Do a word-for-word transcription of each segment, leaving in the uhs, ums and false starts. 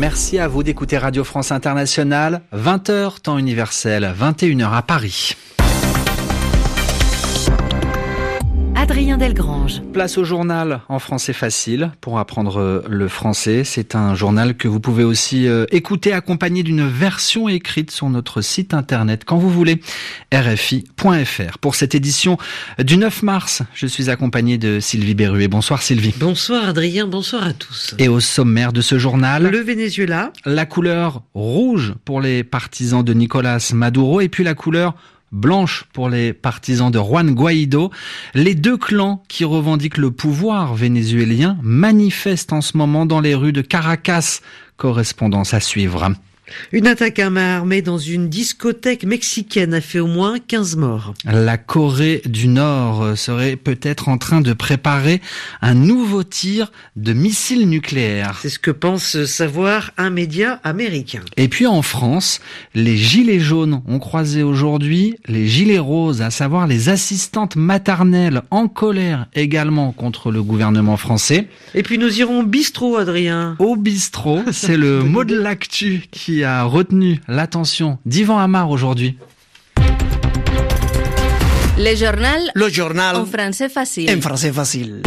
Merci à vous d'écouter Radio France Internationale. vingt heures, temps universel, vingt et une heures à Paris. Adrien Delgrange. Place au journal en français facile pour apprendre le français. C'est un journal que vous pouvez aussi écouter accompagné d'une version écrite sur notre site internet quand vous voulez, r f i point f r. Pour cette édition du neuf mars, je suis accompagné de Sylvie Berruet. Bonsoir Sylvie. Bonsoir Adrien, bonsoir à tous. Et au sommaire de ce journal, le Venezuela, la couleur rouge pour les partisans de Nicolás Maduro et puis la couleur blanche pour les partisans de Juan Guaidó. Les deux clans qui revendiquent le pouvoir vénézuélien manifestent en ce moment dans les rues de Caracas. Correspondance à suivre. Une attaque à main armée dans une discothèque mexicaine a fait au moins quinze morts. La Corée du Nord serait peut-être en train de préparer un nouveau tir de missiles nucléaires. C'est ce que pense savoir un média américain. Et puis en France, les gilets jaunes ont croisé aujourd'hui les gilets roses, à savoir les assistantes maternelles en colère également contre le gouvernement français. Et puis nous irons au bistrot, Adrien. Au bistrot, c'est le mot de l'actu qui a retenu l'attention d'Yvan Amar aujourd'hui. Le journal. Le journal. En français facile. En français facile.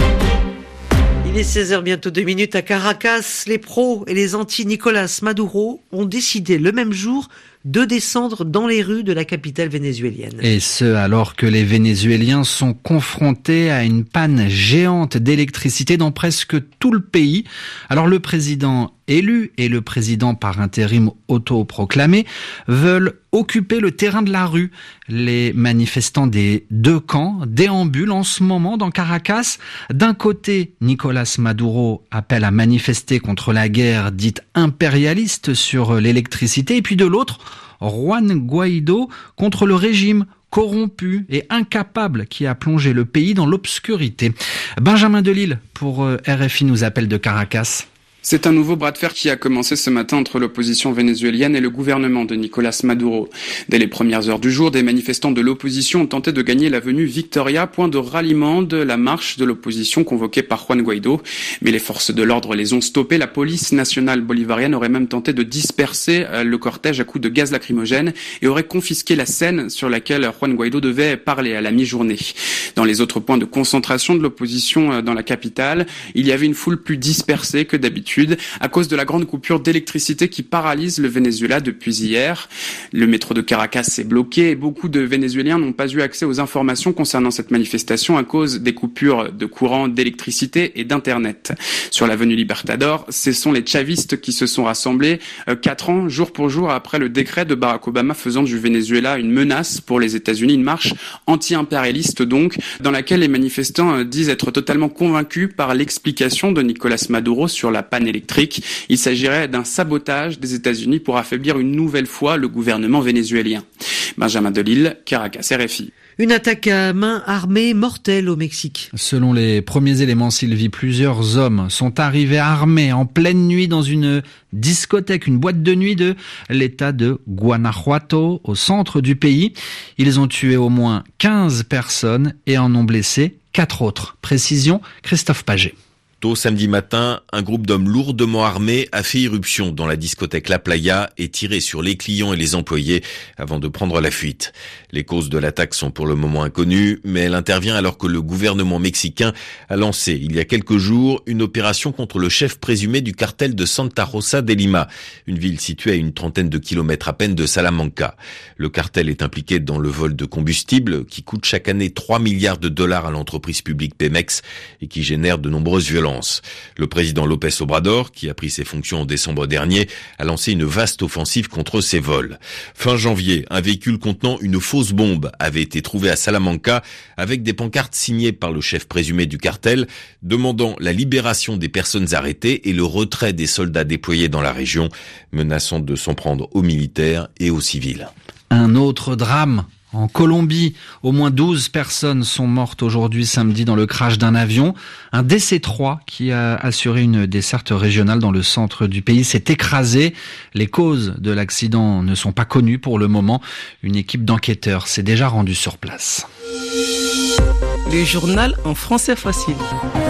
Il est seize heures, bientôt deux minutes à Caracas. Les pros et les anti-Nicolás Maduro ont décidé le même jour de descendre dans les rues de la capitale vénézuélienne. Et ce, alors que les Vénézuéliens sont confrontés à une panne géante d'électricité dans presque tout le pays. Alors le président élu et le président par intérim autoproclamé veulent occuper le terrain de la rue. Les manifestants des deux camps déambulent en ce moment dans Caracas. D'un côté, Nicolás Maduro appelle à manifester contre la guerre dite impérialiste sur l'électricité, et puis de l'autre, Juan Guaidó contre le régime corrompu et incapable qui a plongé le pays dans l'obscurité. Benjamin Delille pour R F I nous appelle de Caracas. C'est un nouveau bras de fer qui a commencé ce matin entre l'opposition vénézuélienne et le gouvernement de Nicolás Maduro. Dès les premières heures du jour, des manifestants de l'opposition ont tenté de gagner l'avenue Victoria, point de ralliement de la marche de l'opposition convoquée par Juan Guaidó. Mais les forces de l'ordre les ont stoppés. La police nationale bolivarienne aurait même tenté de disperser le cortège à coups de gaz lacrymogène et aurait confisqué la scène sur laquelle Juan Guaidó devait parler à la mi-journée. Dans les autres points de concentration de l'opposition dans la capitale, il y avait une foule plus dispersée que d'habitude à cause de la grande coupure d'électricité qui paralyse le Venezuela depuis hier. Le métro de Caracas est bloqué et beaucoup de Vénézuéliens n'ont pas eu accès aux informations concernant cette manifestation à cause des coupures de courant, d'électricité et d'internet. Sur l'avenue Libertador, ce sont les chavistes qui se sont rassemblés euh, quatre ans, jour pour jour, après le décret de Barack Obama faisant du Venezuela une menace pour les États-Unis, une marche anti-impérialiste donc, dans laquelle les manifestants euh, disent être totalement convaincus par l'explication de Nicolás Maduro sur la panne électrique. Il s'agirait d'un sabotage des États-Unis pour affaiblir une nouvelle fois le gouvernement vénézuélien. Benjamin Delille, Caracas, R F I. Une attaque à main armée mortelle au Mexique. Selon les premiers éléments, Sylvie, plusieurs hommes sont arrivés armés en pleine nuit dans une discothèque, une boîte de nuit de l'État de Guanajuato, au centre du pays. Ils ont tué au moins quinze personnes et en ont blessé quatre autres. Précision, Christophe Paget. Tôt samedi matin, un groupe d'hommes lourdement armés a fait irruption dans la discothèque La Playa et tiré sur les clients et les employés avant de prendre la fuite. Les causes de l'attaque sont pour le moment inconnues, mais elle intervient alors que le gouvernement mexicain a lancé il y a quelques jours une opération contre le chef présumé du cartel de Santa Rosa de Lima, une ville située à une trentaine de kilomètres à peine de Salamanca. Le cartel est impliqué dans le vol de combustible qui coûte chaque année trois milliards de dollars à l'entreprise publique Pemex et qui génère de nombreuses violences. Le président López Obrador, qui a pris ses fonctions en décembre dernier, a lancé une vaste offensive contre ces vols. Fin janvier, un véhicule contenant une fausse bombe avait été trouvé à Salamanca avec des pancartes signées par le chef présumé du cartel demandant la libération des personnes arrêtées et le retrait des soldats déployés dans la région, menaçant de s'en prendre aux militaires et aux civils. Un autre drame en Colombie. Au moins douze personnes sont mortes aujourd'hui samedi dans le crash d'un avion. Un D C trois qui a assuré une desserte régionale dans le centre du pays s'est écrasé. Les causes de l'accident ne sont pas connues pour le moment. Une équipe d'enquêteurs s'est déjà rendue sur place. Le journal en français facile.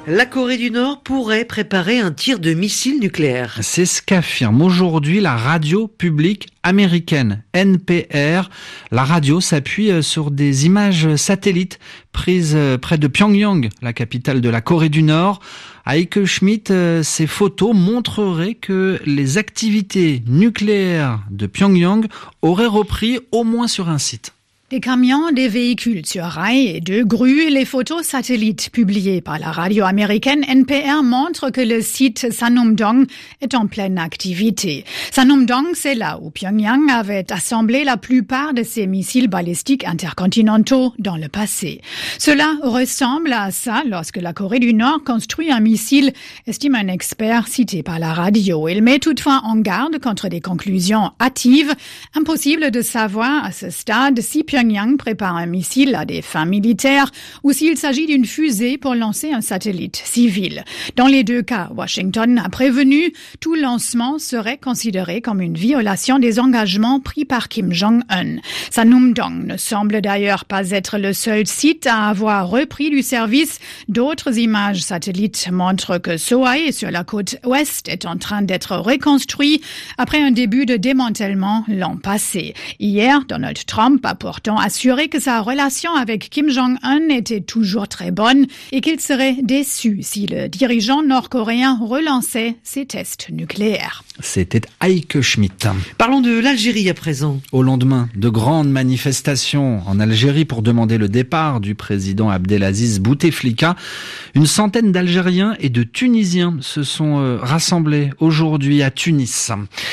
La Corée du Nord pourrait préparer un tir de missile nucléaire. C'est ce qu'affirme aujourd'hui la radio publique américaine, N P R. La radio s'appuie sur des images satellites prises près de Pyongyang, la capitale de la Corée du Nord. Heike Schmidt, ces photos montreraient que les activités nucléaires de Pyongyang auraient repris au moins sur un site. Des camions, des véhicules sur rail et deux grues, les photos satellites publiées par la radio américaine N P R montrent que le site Sanumdong est en pleine activité. Sanumdong, c'est là où Pyongyang avait assemblé la plupart de ses missiles balistiques intercontinentaux dans le passé. Cela ressemble à ça lorsque la Corée du Nord construit un missile, estime un expert cité par la radio. Il met toutefois en garde contre des conclusions hâtives. Impossible de savoir à ce stade si Pyongyang prépare un missile à des fins militaires ou s'il s'agit d'une fusée pour lancer un satellite civil. Dans les deux cas, Washington a prévenu, tout lancement serait considéré comme une violation des engagements pris par Kim Jong-un. Sanumdong ne semble d'ailleurs pas être le seul site à avoir repris du service. D'autres images satellites montrent que Sohae, sur la côte ouest, est en train d'être reconstruit après un début de démantèlement l'an passé. Hier, Donald Trump a pourtant assuré que sa relation avec Kim Jong-un était toujours très bonne et qu'il serait déçu si le dirigeant nord-coréen relançait ses tests nucléaires. C'était Heike Schmidt. Parlons de l'Algérie à présent. Au lendemain de grandes manifestations en Algérie pour demander le départ du président Abdelaziz Bouteflika, une centaine d'Algériens et de Tunisiens se sont rassemblés aujourd'hui à Tunis.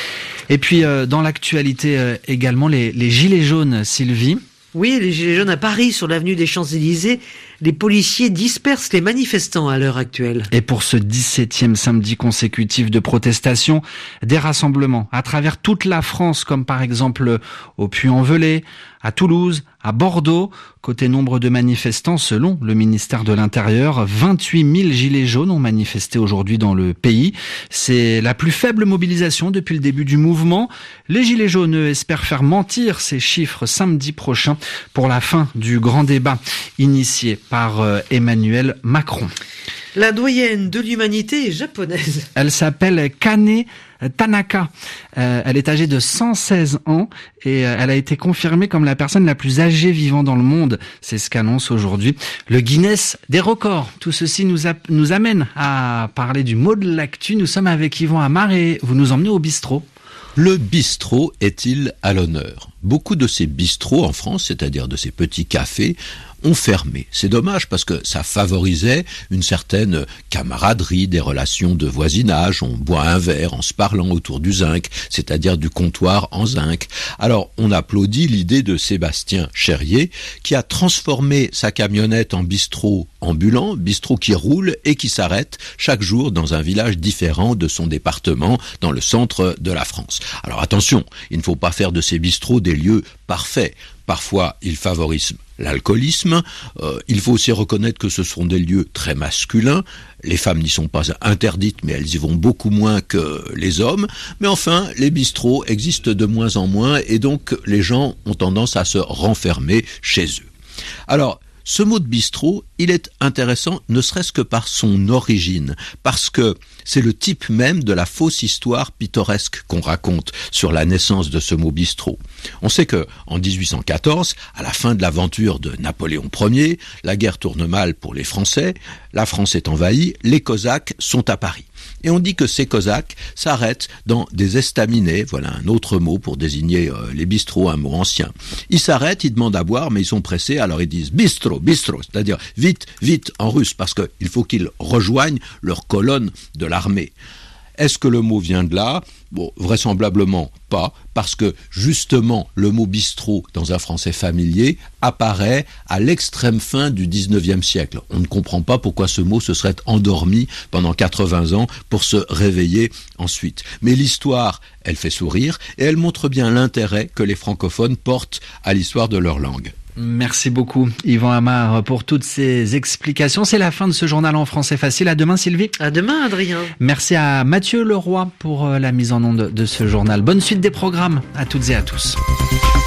Et puis, euh, dans l'actualité euh, également, les, les gilets jaunes, Sylvie. Oui, les gilets jaunes à Paris, sur l'avenue des Champs-Élysées. Les policiers dispersent les manifestants à l'heure actuelle. Et pour ce dix-septième samedi consécutif de protestation, des rassemblements à travers toute la France, comme par exemple au Puy-en-Velay, à Toulouse, à Bordeaux. Côté nombre de manifestants, selon le ministère de l'Intérieur, vingt-huit mille gilets jaunes ont manifesté aujourd'hui dans le pays. C'est la plus faible mobilisation depuis le début du mouvement. Les gilets jaunes espèrent faire mentir ces chiffres samedi prochain pour la fin du grand débat initié par Emmanuel Macron. La doyenne de l'humanité est japonaise. Elle s'appelle Kane Tanaka. Euh, elle est âgée de cent seize ans et euh, elle a été confirmée comme la personne la plus âgée vivant dans le monde. C'est ce qu'annonce aujourd'hui le Guinness des records. Tout ceci nous, a, nous amène à parler du mot de l'actu. Nous sommes avec Yvan Amar et vous nous emmenez au bistrot. Le bistrot est-il à l'honneur ? Beaucoup de ces bistrots en France, c'est-à-dire de ces petits cafés, ont fermé. C'est dommage parce que ça favorisait une certaine camaraderie, des relations de voisinage. On boit un verre en se parlant autour du zinc, c'est-à-dire du comptoir en zinc. Alors, on applaudit l'idée de Sébastien Cherrier qui a transformé sa camionnette en bistrot ambulant, bistrot qui roule et qui s'arrête chaque jour dans un village différent de son département, dans le centre de la France. Alors attention, il ne faut pas faire de ces bistrots des lieux parfaits. Parfois, ils favorisent l'alcoolisme. Euh, il faut aussi reconnaître que ce sont des lieux très masculins. Les femmes n'y sont pas interdites, mais elles y vont beaucoup moins que les hommes. Mais enfin, les bistrots existent de moins en moins et donc les gens ont tendance à se renfermer chez eux. Alors, ce mot de bistrot, il est intéressant ne serait-ce que par son origine, parce que c'est le type même de la fausse histoire pittoresque qu'on raconte sur la naissance de ce mot bistrot. On sait que en dix-huit cent quatorze, à la fin de l'aventure de Napoléon Ier, la guerre tourne mal pour les Français, la France est envahie, les Cosaques sont à Paris. Et on dit que ces Cosaques s'arrêtent dans des estaminets, voilà un autre mot pour désigner euh, les bistrots, un mot ancien. Ils s'arrêtent, ils demandent à boire, mais ils sont pressés, alors ils disent bistro, bistro, c'est-à-dire vite, vite en russe, parce qu'il faut qu'ils rejoignent leur colonne de l'armée. Est-ce que le mot vient de là ? Bon, vraisemblablement pas, parce que justement le mot bistrot dans un français familier apparaît à l'extrême fin du dix-neuvième siècle. On ne comprend pas pourquoi ce mot se serait endormi pendant quatre-vingts ans pour se réveiller ensuite. Mais l'histoire, elle fait sourire et elle montre bien l'intérêt que les francophones portent à l'histoire de leur langue. Merci beaucoup Yvan Amar pour toutes ces explications. C'est la fin de ce journal en français facile. À demain Sylvie. À demain Adrien. Merci à Mathieu Leroy pour la mise en onde de ce journal. Bonne suite des programmes à toutes et à tous.